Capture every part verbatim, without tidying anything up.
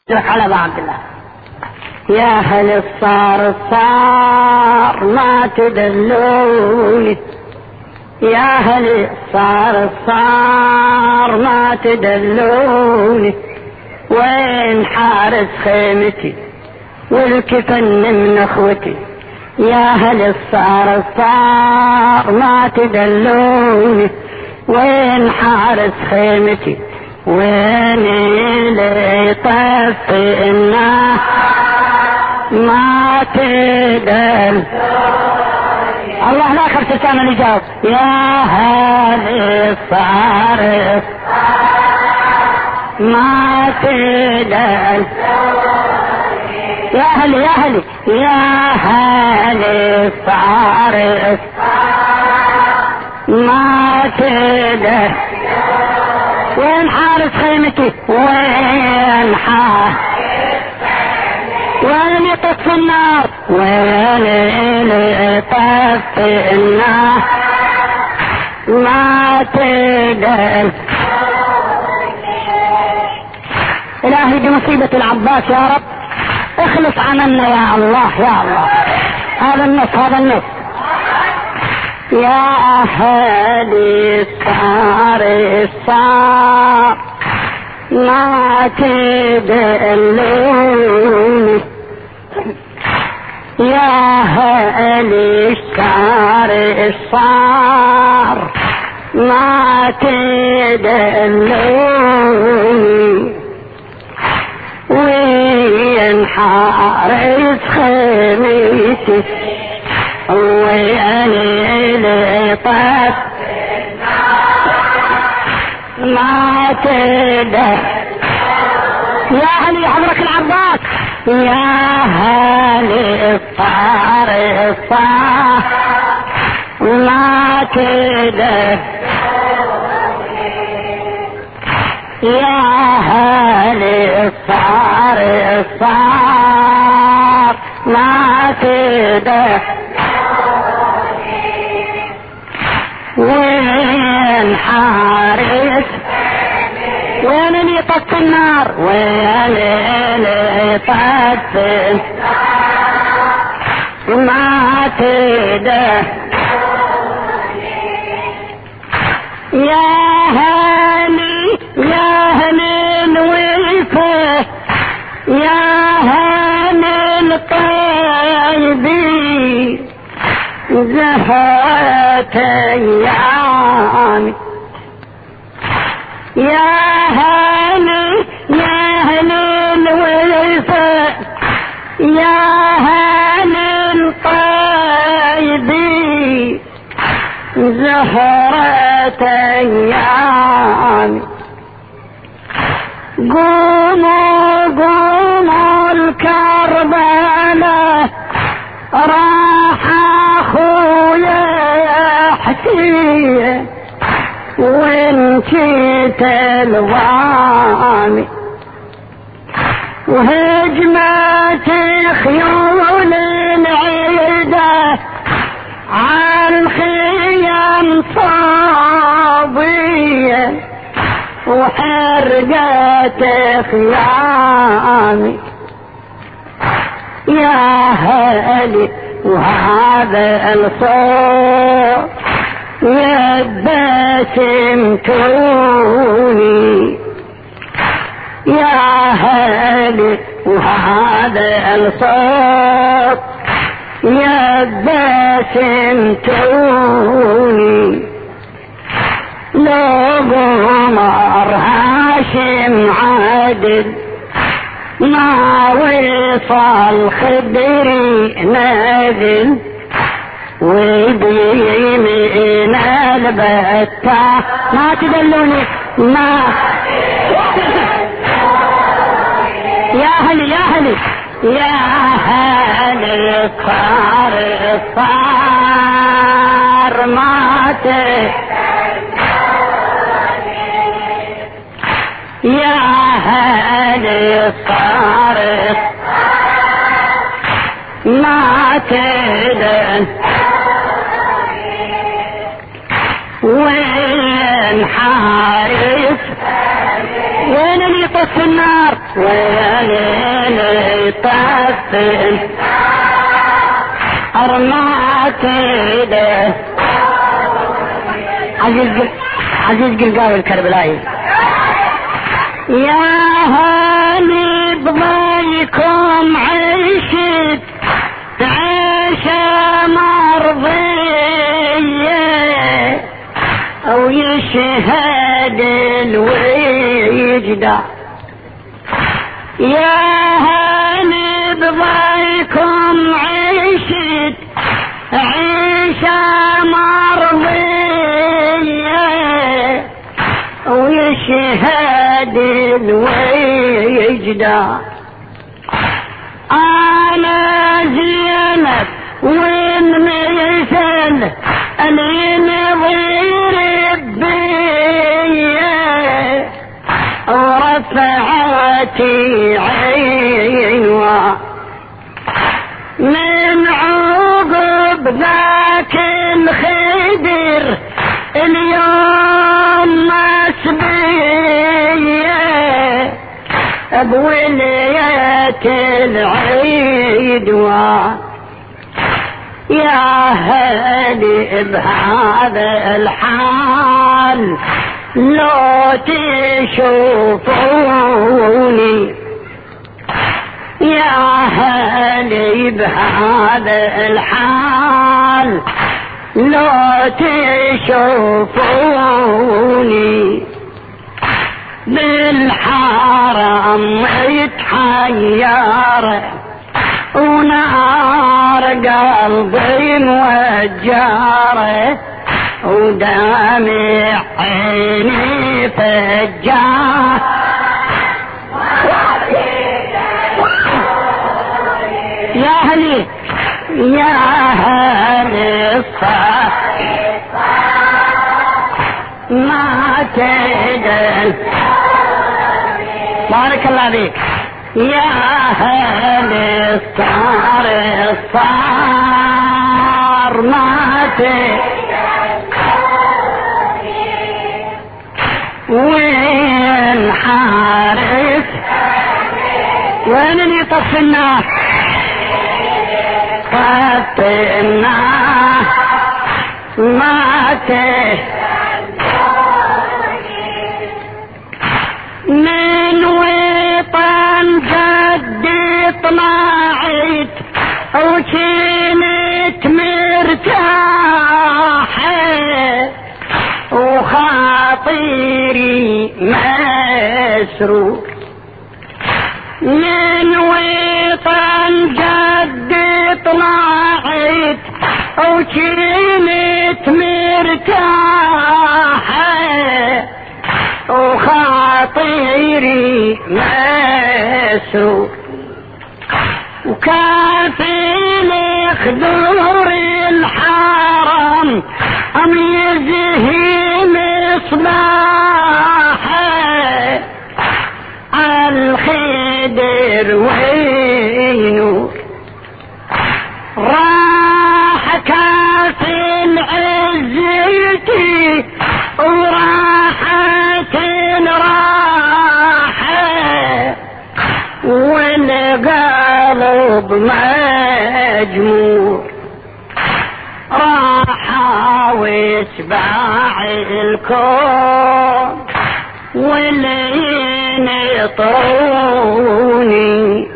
على بعض الله. يا هل الصار الصار ما تدلوني، يا هل الصار الصار ما تدلوني، وين حارس خيمتي والكفن من اخوتي، يا هل الصار الصار ما تدلوني، وين حارس خيمتي وين اللي طفي النار ما تدل. الله لا خمسة سنة اللي جاوب. يا هذه الصارف ما تدل، يا هلي يا هلي يا هلي الصارف ما تدل، وين حارس خيمتي وين حارس، وين يطفي النار وين يطفي النار ما تدل. إلهي بمصيبة العباس يا رب اخلص عملنا يا الله يا الله. هذا النص هذا النص. يا أهلي الصار الصار ما تدلوني، يا أهلي الصار الصار ما تدلوني، وين حارس خيمتي وين لطف ما تدل. يا هلي حضرك العباس يا هلي الصار الصار ما تدل، يا هلي الصار الصار ما تدل، وين حارس وين اللي طفي النار وين اللي طفي ما تدل. يا هاني يا هاني الوفا يا هاني الطيبين زهرت ايامي، يا هاني يا هاني الوفا يا هاني الطيبين زهرت ايامي. قوموا قوموا الكربلاء راح اخويا حسين وانتي تلواني، وهجمت خيول العيدة عن خيام صابية وحرقت خيامي، يا هالي وهذا الصوت يبسمتوني، يا هالي وهذا الصوت يبسمتوني، لو قمر هاشم عادل ما وصل خبري نازل، وبيمين البتة ما تدلوني ما يا هلي يا هلي يا هلي الصار الصار ما تدلوني، يا هلي الصار ما تدل، وين حارس وين اللي يطفي النار ويلي طفل أرمات ايده. عزيز عزيز قلقاوي الكربلائي. يا هاني بضيكم عيشت عيشة مرضية او يشهد الوجدة. يا هاني بضيكم عيشت عيشة مرضية ويشهد الوجدة. أنا زينب والمثل اللي نظير بيا ورفعتي عينها من عقب ذاك الخدر اليوم مسبية بولية العيدوى. يا هادي بهذا الحال لو تشوفوني. يا هادي بهذا الحال لو تشوفوني بالحرم يتحير ونار قلبي موجره ودمع عيني فجاه. يا اهلي يا اهل الصف ما تدل. بارك الله فيك. يا اهل الصار الصار ما تدل وين حارس وين اللي يطفي النار طفي النار ما تدل من وطن جدي طلعت وكنت مرتاحة وخاطري مسرور. من وطن جدي طلعت وكنت مرتاحة وخاطري مسرور. وكافل خدور الحرم أم يزهي مصباحه الخدر وينور. راح كافل عزتي وراحت راحة والقلب مجمور. راحة واتباع الكون واللي يطروني.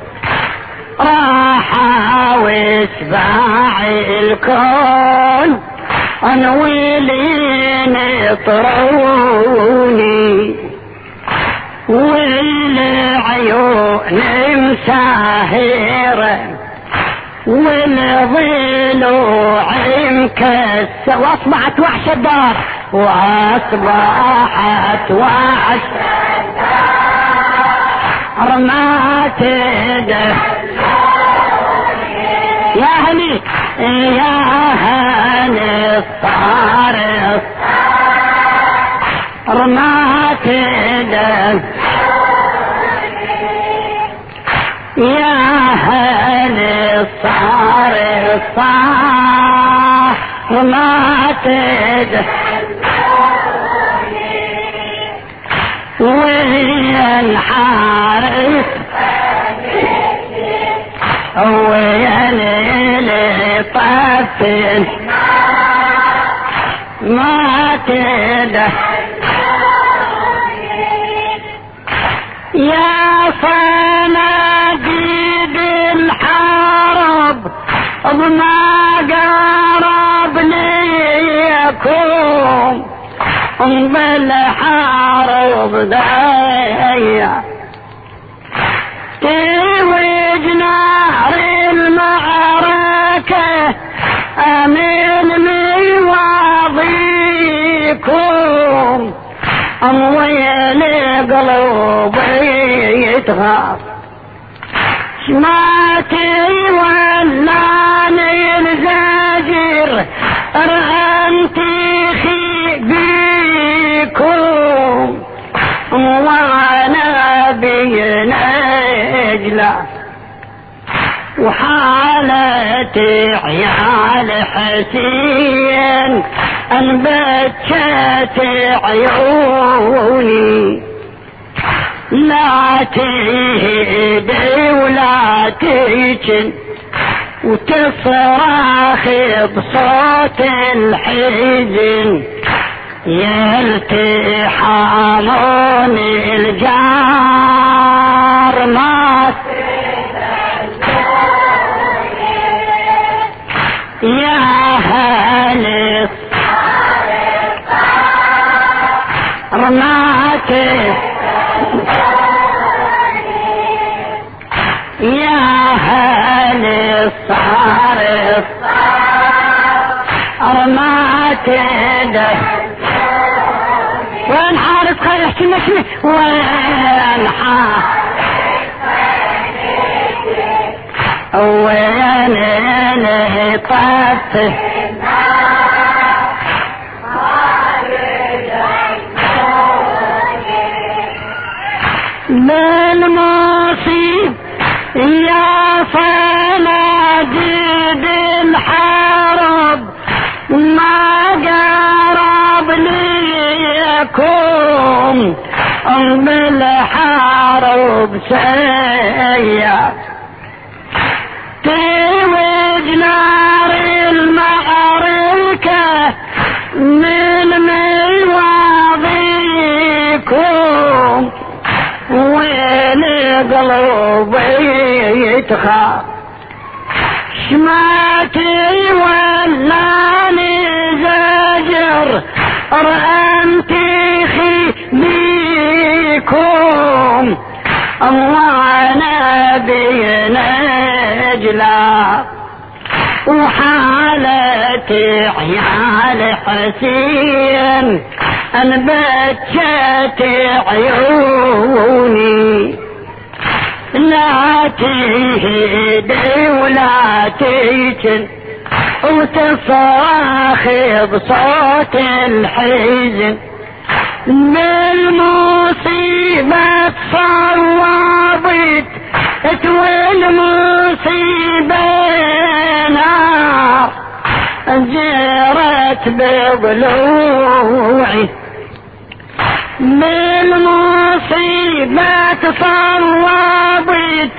راحة واتباع الكون انا واللي يطروني والعيون مساهرة والضلوع مكسة واصبحت وحش الدار واصبحت وحش رمات ده. يا اهلي يا اهل الصارف رمات ده. يا اهل الصارف رمات ده. وين حارس وين اللي طفل ما تده يا صناديد الحرب بما قرب ليكم بالحرب دايا توج نار المعركة أمين مواضيكم أمويل قلوبي يتغاف شماتي ولاني الزاجر رأنتي بيكم وانا بينجلة وحالتي عيال حسين انبتشت عيوني لا تهدي ولا تيجن وتصرخ بصوت الحزن يلتحموني الجار ما يا هل رماتي يا هل الصارف رماتي وين حارس خير شمشمي وين حارس وين اللي طفل بالمصيب يا صناديد الحرب ما قرب ليكم بالحرب سيا توج نار المعركة من مواضيكم وين قلوبي يتخاف شماتي ولاني زاجر رأنتي بيكم وانا بينجلة وحالتي عيال حسين انبتشت عيوني لا تهدي ولا تيجن وتصرخ بصوت الحزن بالمصيبة صوابت والمصيبة نار جرت بضلوعي بالمصيبة صوابت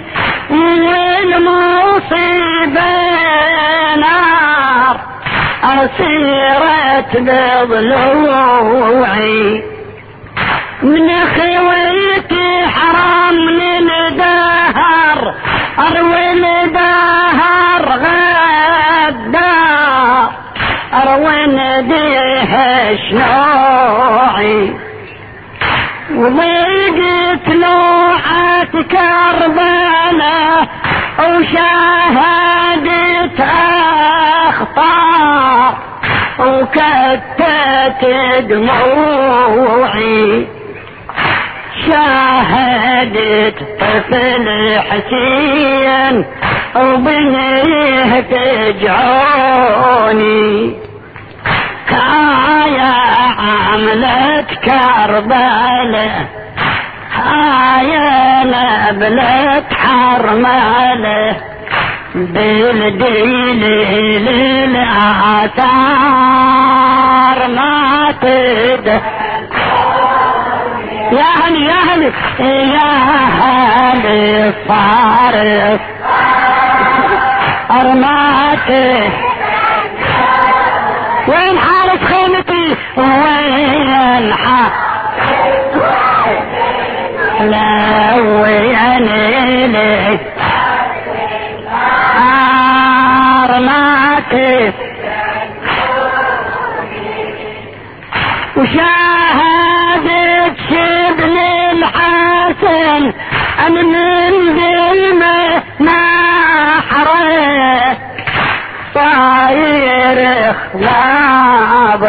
والمصيبة نار أسيرت بضلوعي من خويتي حرام للدهر أروي الدهر غدار أروي نديه شنوعي وضيقت لوعة كربلاء وشاهدت أخطار وكتت دموعي شاهدت طفل حسين وبنيه تجعوني كايا عملت كربلاء هايا نبلت حرمله بالدليل الآثار ما تدخل يا هلي يا هلي يا هلي فارس ارماتي وين حارس خيمتي وين حارس لا وين لي ارماتي وشاهدت شبل الحسن أن من ظلم نحره صاير اخلاب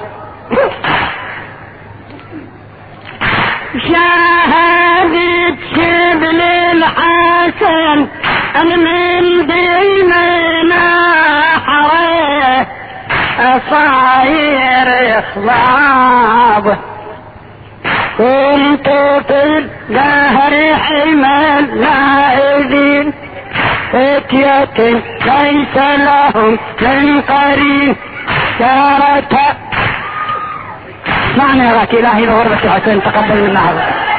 شاهدت شبل الحسن أن من ظلم نحره صاير اخلاب كنت في الدهر حمل لاعبين فتية ليس لهم من قريب سارت معنى راك الهي بغربة حسين تقبل منا هذا